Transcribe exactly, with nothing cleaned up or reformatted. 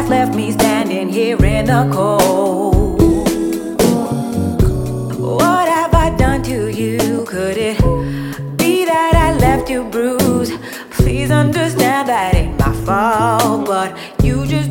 has left me standing here in the cold. What have I done to you? Could it be that I left you bruised? Please understand that ain't my fault, but you just